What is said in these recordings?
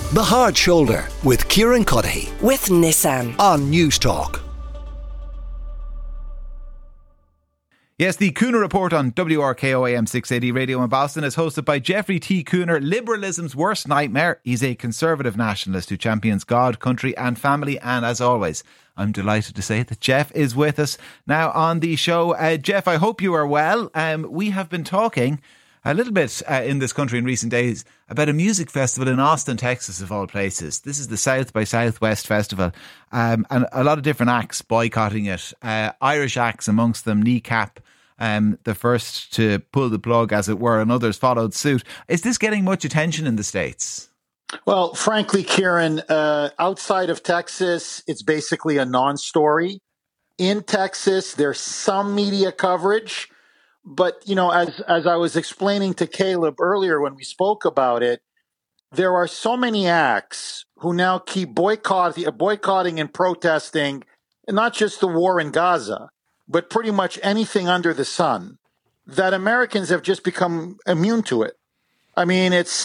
The Hard Shoulder with Kieran Cuddihy with Nissan on News Talk. Yes, the Cooner Report on WRKO AM 680 Radio in Boston is hosted by Jeffrey T. Cooner, liberalism's worst nightmare. He's a conservative nationalist who champions God, country and family. And as always, I'm delighted to say that Jeff is with us now on the show. Jeff, I hope you are well. We have been talking a little bit in this country in recent days about a music festival in Austin, Texas, of all places. This is the South by Southwest Festival, and a lot of different acts boycotting it. Irish acts amongst them, Kneecap, the first to pull the plug, as it were, and others followed suit. Is this getting much attention in the States? Well, frankly, Kieran, outside of Texas, it's basically a non-story. In Texas, there's some media coverage. But, you know, as I was explaining to Caleb earlier when we spoke about it, there are so many acts who now keep boycotting and protesting, not just the war in Gaza, but pretty much anything under the sun, that Americans have just become immune to it. I mean, it's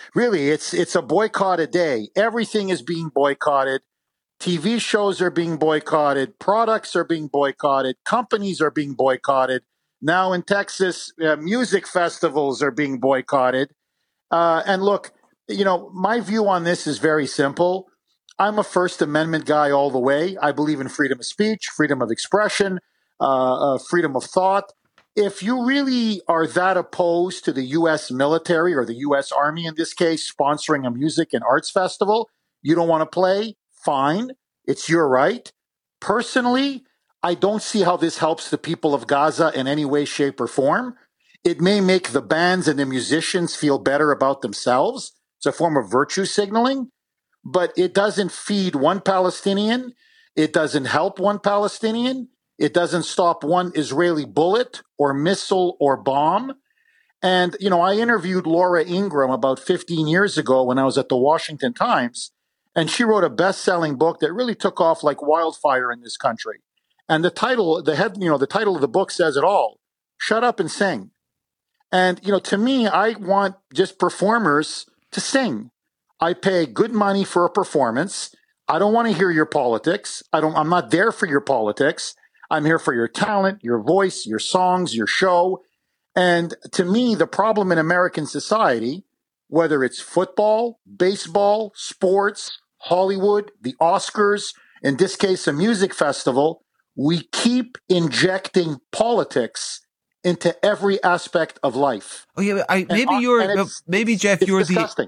a boycott a day. Everything is being boycotted. TV shows are being boycotted. Products are being boycotted. Companies are being boycotted. Now in Texas, music festivals are being boycotted. And look, you know, my view on this is very simple. I'm a First Amendment guy all the way. I believe in freedom of speech, freedom of expression, freedom of thought. If you really are that opposed to the U.S. military or the U.S. Army, in this case, sponsoring a music and arts festival, you don't want to play, fine. It's your right. Personally, I don't see how this helps the people of Gaza in any way, shape, or form. It may make the bands and the musicians feel better about themselves. It's a form of virtue signaling, but it doesn't feed one Palestinian. It doesn't help one Palestinian. It doesn't stop one Israeli bullet or missile or bomb. And, you know, I interviewed Laura Ingraham about 15 years ago when I was at the Washington Times, and she wrote a best-selling book that really took off like wildfire in this country. And the title of the book says it all. Shut up and sing. And, you know, to me, I want just performers to sing. I pay good money for a performance. I don't want to hear your politics. I'm not there for your politics. I'm here for your talent, your voice, your songs, your show. And to me, the problem in American society, whether it's football, baseball, sports, Hollywood, the Oscars, in this case, a music festival, we keep injecting politics into every aspect of life. Oh yeah, maybe Jeff, you're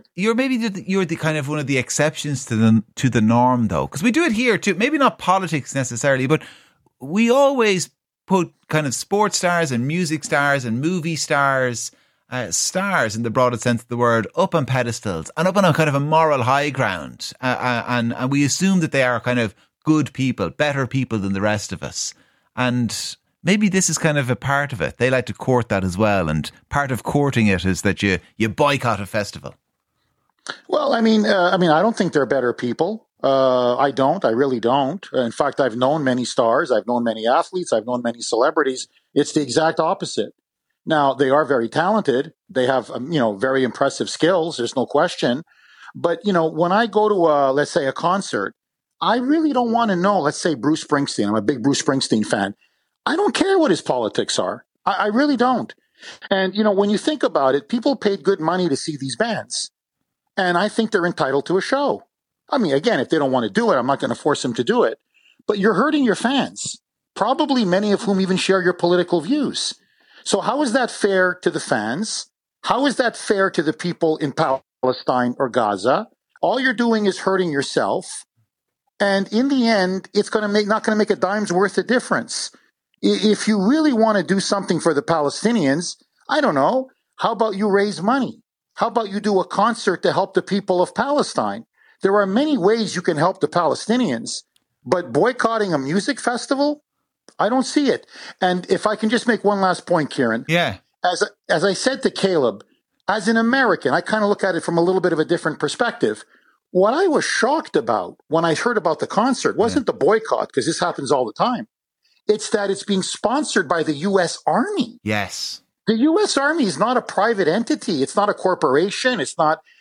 the kind of one of the exceptions to the norm, though, because we do it here too. Maybe not politics necessarily, but we always put kind of sports stars and music stars and movie stars, stars in the broadest sense of the word, up on pedestals and up on a kind of a moral high ground, and we assume that they are kind of good people, better people than the rest of us. And maybe this is kind of a part of it. They like to court that as well. And part of courting it is that you boycott a festival. Well, I mean, I don't think they're better people. I really don't. In fact, I've known many stars. I've known many athletes. I've known many celebrities. It's the exact opposite. Now, they are very talented. They have, very impressive skills. There's no question. But, you know, when I go to, let's say, a concert, I really don't want to know, let's say Bruce Springsteen. I'm a big Bruce Springsteen fan. I don't care what his politics are. I really don't. And, you know, when you think about it, people paid good money to see these bands. And I think they're entitled to a show. I mean, again, if they don't want to do it, I'm not going to force them to do it. But you're hurting your fans, probably many of whom even share your political views. So how is that fair to the fans? How is that fair to the people in Palestine or Gaza? All you're doing is hurting yourself. And in the end, it's not going to make a dime's worth of difference. If you really want to do something for the Palestinians, I don't know, how about you raise money? How about you do a concert to help the people of Palestine? There are many ways you can help the Palestinians, but boycotting a music festival, I don't see it. And if I can just make one last point, Kieran. Yeah. As I said to Caleb, as an American, I kind of look at it from a little bit of a different perspective. What I was shocked about when I heard about the concert wasn't the boycott, because this happens all the time. It's that it's being sponsored by the U.S. Army. Yes. The U.S. Army is not a private entity. It's not a corporation. It's not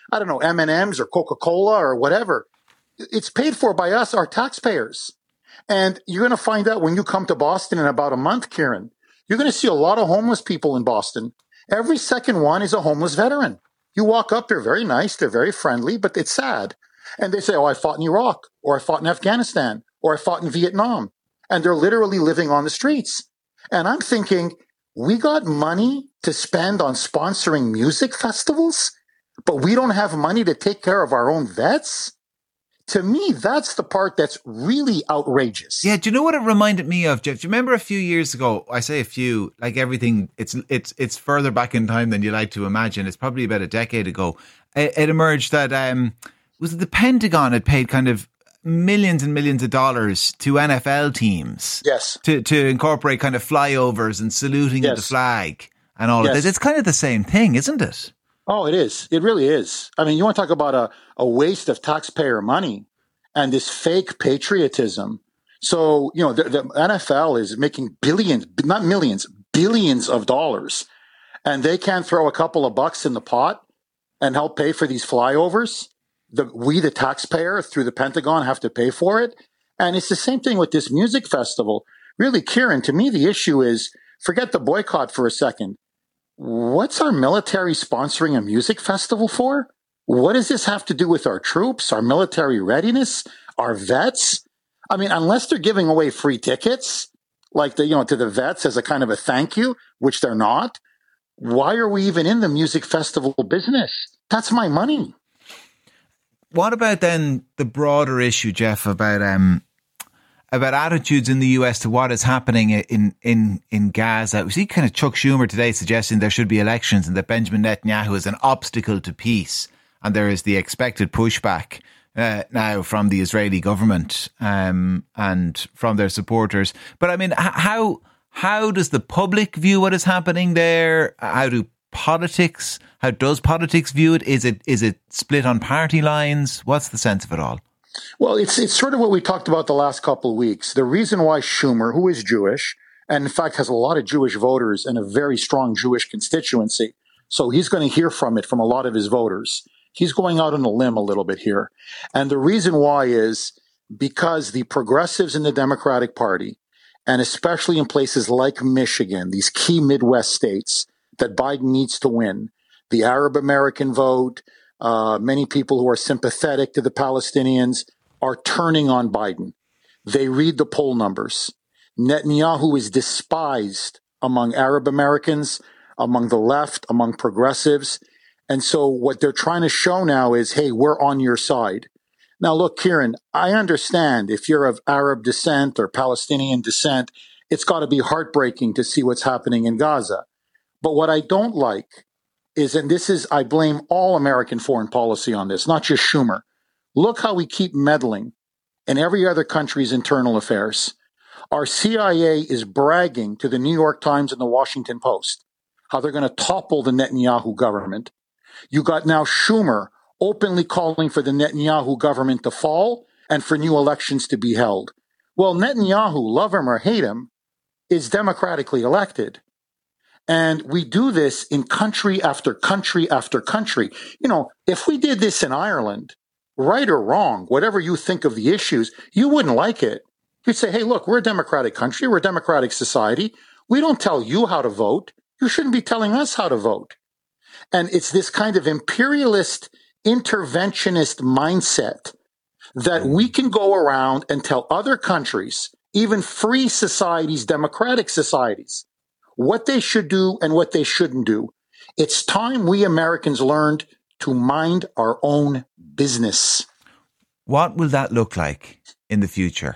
I don't know, M&Ms or Coca-Cola or whatever. It's paid for by us, our taxpayers. And you're going to find out when you come to Boston in about a month, Kieran, you're going to see a lot of homeless people in Boston. Every second one is a homeless veteran. You walk up, they're very nice, they're very friendly, but it's sad. And they say, oh, I fought in Iraq, or I fought in Afghanistan, or I fought in Vietnam. And they're literally living on the streets. And I'm thinking, we got money to spend on sponsoring music festivals, but we don't have money to take care of our own vets? To me, that's the part that's really outrageous. Yeah, do you know what it reminded me of, Jeff? Do you remember a few years ago? I say a few, like everything, it's further back in time than you like to imagine. It's probably about a decade ago. It emerged that was it the Pentagon had paid kind of millions and millions of dollars to NFL teams, yes, to incorporate kind of flyovers and saluting of the flag and all of this. It's kind of the same thing, isn't it? Oh, it is. It really is. I mean, you want to talk about a waste of taxpayer money and this fake patriotism. So, you know, the NFL is making billions, not millions, billions of dollars. And they can't throw a couple of bucks in the pot and help pay for these flyovers. We, the taxpayer, through the Pentagon, have to pay for it. And it's the same thing with this music festival. Really, Kieran, to me, the issue is, forget the boycott for a second. What's our military sponsoring a music festival for? What does this have to do with our troops, our military readiness, our vets? I mean, unless they're giving away free tickets, like to the vets as a kind of a thank you, which they're not, why are we even in the music festival business? That's my money. What about then the broader issue, Jeff, about attitudes in the US to what is happening in Gaza? We see kind of Chuck Schumer today suggesting there should be elections and that Benjamin Netanyahu is an obstacle to peace. And there is the expected pushback now from the Israeli government and from their supporters. But I mean, how does the public view what is happening there? How does politics view it? Is it split on party lines? What's the sense of it all? Well, it's sort of what we talked about the last couple of weeks. The reason why Schumer, who is Jewish, and in fact has a lot of Jewish voters and a very strong Jewish constituency, so he's going to hear from a lot of his voters. He's going out on a limb a little bit here. And the reason why is because the progressives in the Democratic Party, and especially in places like Michigan, these key Midwest states that Biden needs to win, the Arab American vote, many people who are sympathetic to the Palestinians are turning on Biden. They read the poll numbers. Netanyahu is despised among Arab Americans, among the left, among progressives. And so what they're trying to show now is, hey, we're on your side. Now, look, Kieran, I understand if you're of Arab descent or Palestinian descent, it's got to be heartbreaking to see what's happening in Gaza. But what I don't like is, and this is, I blame all American foreign policy on this, not just Schumer. Look how we keep meddling in every other country's internal affairs. Our CIA is bragging to the New York Times and the Washington Post how they're going to topple the Netanyahu government. You got now Schumer openly calling for the Netanyahu government to fall and for new elections to be held. Well, Netanyahu, love him or hate him, is democratically elected. And we do this in country after country after country. You know, if we did this in Ireland, right or wrong, whatever you think of the issues, you wouldn't like it. You'd say, hey, look, we're a democratic country. We're a democratic society. We don't tell you how to vote. You shouldn't be telling us how to vote. And it's this kind of imperialist, interventionist mindset that we can go around and tell other countries, even free societies, democratic societies, what they should do and what they shouldn't do. It's time we Americans learned to mind our own business. What will that look like in the future?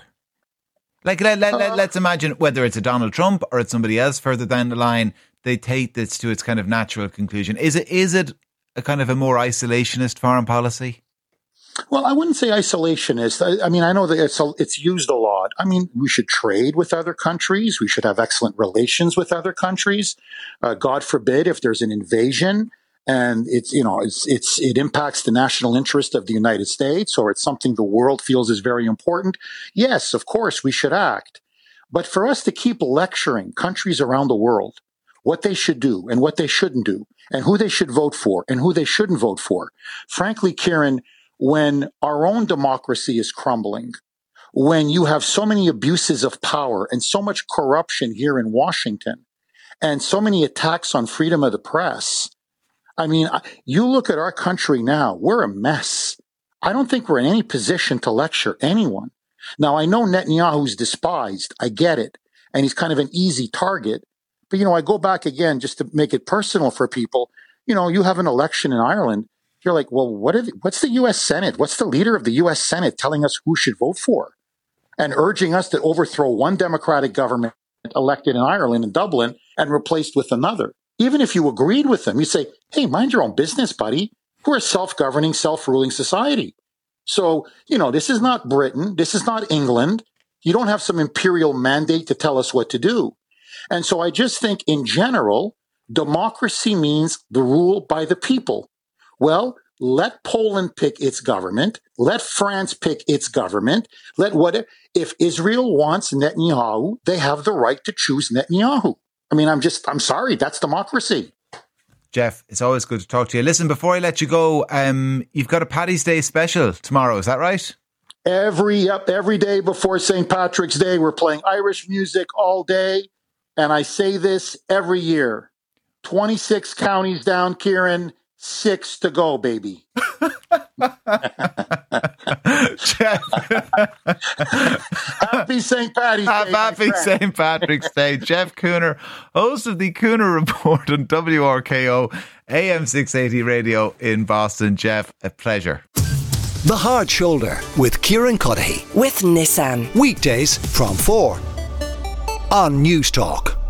Like, let's imagine whether it's a Donald Trump or it's somebody else further down the line, they take this to its kind of natural conclusion. Is it a kind of a more isolationist foreign policy? Well, I wouldn't say isolationist. I mean, I know that it's used a lot. I mean, we should trade with other countries. We should have excellent relations with other countries. God forbid if there's an invasion and it impacts the national interest of the United States, or it's something the world feels is very important. Yes, of course, we should act. But for us to keep lecturing countries around the world what they should do and what they shouldn't do, and who they should vote for and who they shouldn't vote for. Frankly, Kieran, when our own democracy is crumbling, when you have so many abuses of power and so much corruption here in Washington and so many attacks on freedom of the press, I mean, you look at our country now, we're a mess. I don't think we're in any position to lecture anyone. Now, I know Netanyahu's despised. I get it. And he's kind of an easy target. But, I go back again just to make it personal for people. You have an election in Ireland. You're like, well, what's the U.S. Senate? What's the leader of the U.S. Senate telling us who should vote for and urging us to overthrow one democratic government elected in Ireland, in Dublin, and replaced with another? Even if you agreed with them, you say, hey, mind your own business, buddy. We're a self-governing, self-ruling society. So, this is not Britain. This is not England. You don't have some imperial mandate to tell us what to do. And so I just think in general, democracy means the rule by the people. Well, let Poland pick its government. Let France pick its government. If Israel wants Netanyahu, they have the right to choose Netanyahu. I mean, I'm sorry, that's democracy. Jeff, it's always good to talk to you. Listen, before I let you go, you've got a Paddy's Day special tomorrow, is that right? Every day before St. Patrick's Day, we're playing Irish music all day. And I say this every year. 26 counties down, Kieran, 6 to go, baby. Jeff. Happy St. Patty's Day. Happy St. Patrick's Day. Jeff Cooner, host of the Cooner Report on WRKO AM 680 Radio in Boston. Jeff, a pleasure. The Hard Shoulder with Kieran Cuddihy. With Nissan. Weekdays from 4 on News Talk.